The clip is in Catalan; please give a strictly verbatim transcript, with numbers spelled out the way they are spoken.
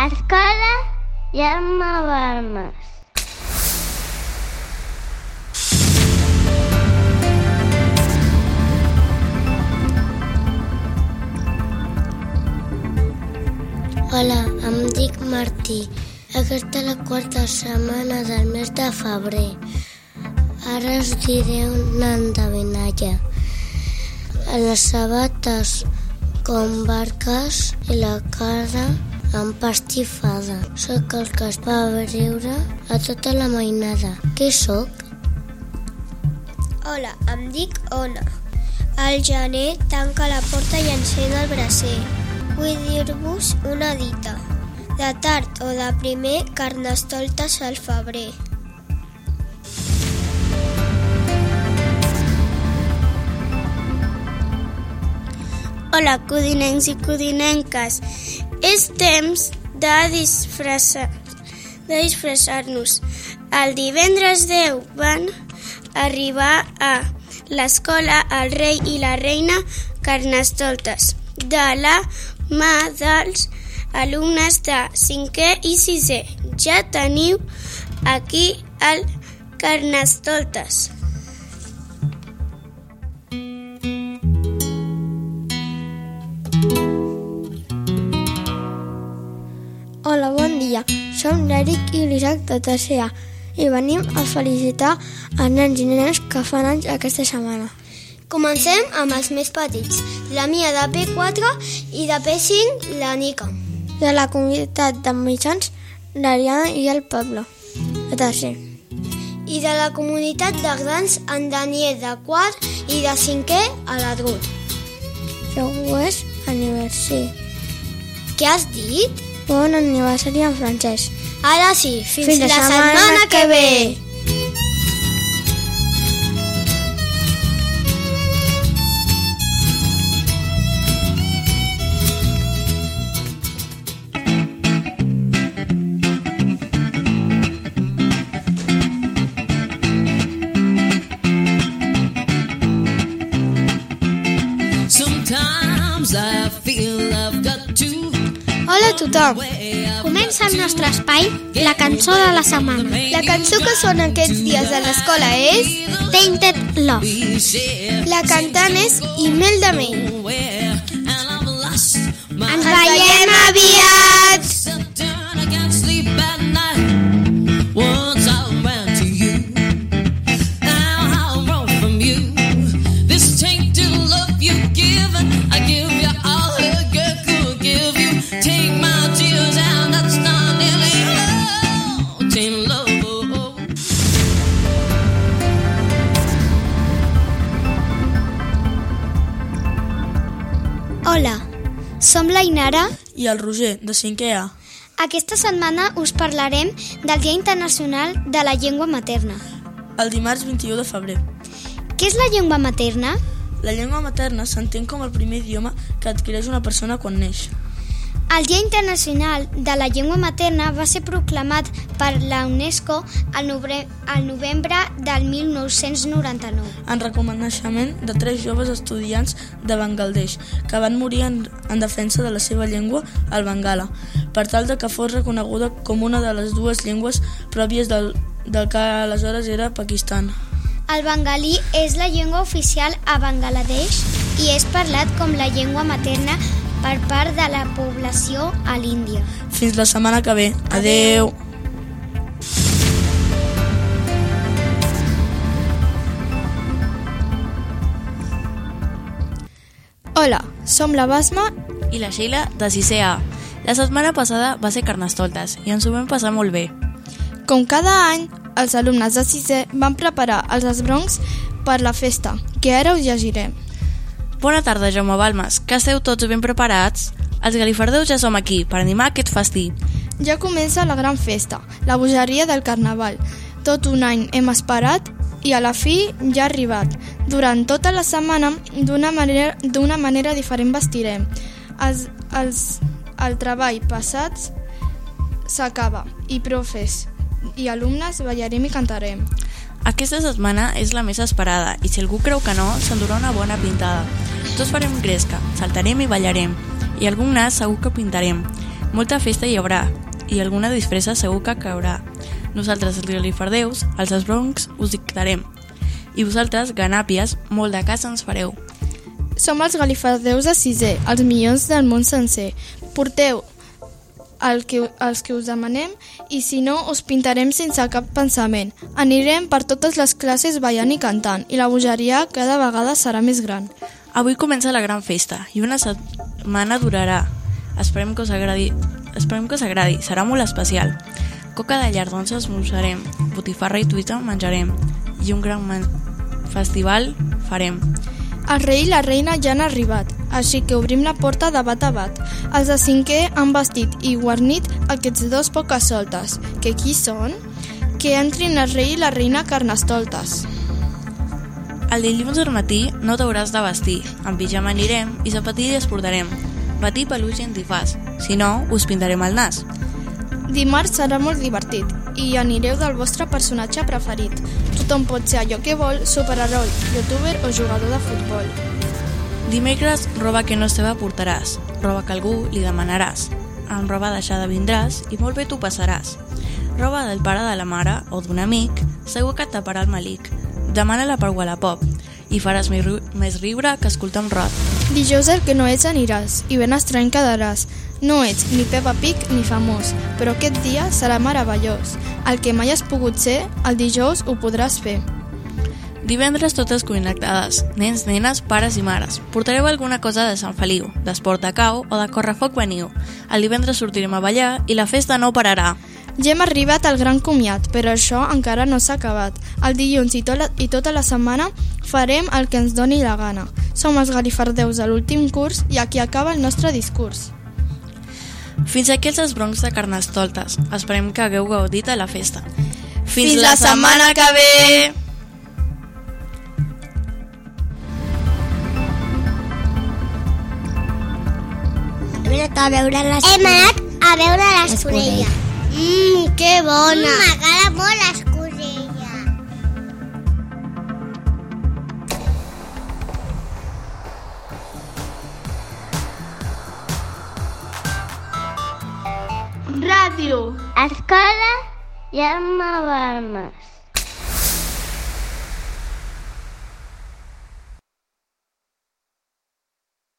Escola Jaume Balmes. Hola, em dic Martí. Aquesta és la quarta setmana del mes de febrer. Ara us diré una endevinalla. Les sabates com barques i la cara empastifada. Soc el que es va riure a tota la mainada. Qui sóc? Hola, em dic Ona. Al gener tanca la porta i encén el braser. Vull dir-vos una dita. De tard o de primer, carnestoltes al febrer. Hola, codinencs i codinenques. És temps de disfressar, de disfressar-nos. El divendres deu van arribar a l'escola el rei i la reina Carnestoltes, de la mà dels alumnes de cinquè i sisè. Ja teniu aquí el Carnestoltes. Hola, bon dia. Som l'Eric i l'Isaac de tercer A i venim a felicitar els nens i nenes que fan anys aquesta setmana. Comencem amb els més petits. La Mia de P quatre i de P cinc, la Nica. De la comunitat de mitjans, l'Ariana i el Pablo, de tercer. I de la comunitat de grans, en Daniel de quart i de cinquè, a la Ruth. Segur és aniversari. Què has dit? Bon aniversari en francès. Ara sí, fins, Fins la la setmana setmana que ve. Hola a tothom. Comença el nostre espai, la cançó de la setmana. La cançó que sona aquests dies a l'escola és Tainted Love. La cantant és Imelda May. Ens veiem aviat! Hola, som la Inara i el Roger, de cinquè A. Aquesta setmana us parlarem del Dia Internacional de la Llengua Materna. El dimarts vint-i-u de febrer. Què és la llengua materna? La llengua materna s'entén com el primer idioma que adquireix una persona quan neix. El Dia Internacional de la Llengua Materna va ser proclamat per la UNESCO el, nove- el novembre del mil nou-cents noranta-nou. En reconeixement de tres joves estudiants de Bangladesh que van morir en, en defensa de la seva llengua, el bengala, per tal de que fos reconeguda com una de les dues llengües pròpies del, del que aleshores era Pakistan. El bengalí és la llengua oficial a Bangladesh i és parlat com la llengua materna per part de la població a l'Índia. Fins la setmana que ve. Adeu. Hola, som la Basma i la Sheila de sisè A. La setmana passada va ser Carnestoltes i ens ho vam passar molt bé. Com cada any, els alumnes de sisè van preparar els esbroncs per la festa, que ara us llegirem. Bona tarda, Jaume Balmes, que esteu tots ben preparats? Els galifardeus ja som aquí per animar aquest festí. Ja comença la gran festa, la bogeria del Carnaval. Tot un any hem esperat i a la fi ja ha arribat. Durant tota la setmana, d'una manera, d'una manera diferent vestirem. Els, els, el treball passat s'acaba i profes i alumnes ballarem i cantarem. Aquesta setmana és la més esperada i si algú creu que no, s'endurà una bona pintada. Tots farem gresca, saltarem i ballarem i algun nas segur que pintarem. Molta festa hi haurà, i alguna disfressa segur que caurà. Nosaltres, els galifardeus, els esbroncs, us dictarem. I vosaltres, ganàpies, molt de casa ens fareu. Som els galifardeus de sisè, els millors del món sencer. Porteu el que, els que us demanem i si no us pintarem sense cap pensament. Anirem per totes les classes ballant i cantant i la bogeria cada vegada serà més gran. Avui comença la gran festa i una setmana durarà. Esperem que us agradi, esperem que us agradi. Serà molt especial. Coca de llardons esmorzarem, botifarra i truita menjarem i un gran festival farem. El rei i la reina ja han arribat, així que obrim la porta de bat a bat. Els de cinquè han vestit i guarnit aquests dos poques soltes. Que qui són? Que entrin el rei i la reina Carnestoltes. El dilluns al matí no t'hauràs de vestir. En pijama anirem i zapatilles portarem. Patí, peluix i antifàs. Si no, us pintarem el nas. Dimarts serà molt divertit i anireu del vostre personatge preferit. Tothom pot ser allò que vol, superheroi, youtuber o jugador de futbol. Dimecres, roba que no és teva portaràs, roba que algú li demanaràs. Amb roba deixada vindràs i molt bé t'ho passaràs. Roba del pare de la mare o d'un amic, segur que et taparà el malic. Demana-la per Wallapop i faràs més riure que escoltar un rot. Dijous el que no ets aniràs i ben estrany quedaràs. No ets ni Peppa Pig ni famós, però aquest dia serà meravellós. El que mai has pogut ser, el dijous ho podràs fer. Divendres totes connectades, nens, nenes, pares i mares. Portareu alguna cosa de Sant Feliu, d'esport de cau o de correfoc veniu. El divendres sortirem a ballar i la festa no pararà. Ja hem arribat al gran comiat, però això encara no s'ha acabat. El dilluns i, to la, i tota la setmana farem el que ens doni la gana. Som els galifardeus de l'últim curs i aquí acaba el nostre discurs. Fins aquí els esbroncs de Carnestoltes. Esperem que hagueu gaudit a la festa. Fins, Fins la setmana que ve! Hem anat a veure l'escudella. Hem anat a veure l'escudella. Mmm, que bona! Mm, m'agrada molt l'escudella. Ràdio. Escola Jaume Balmes.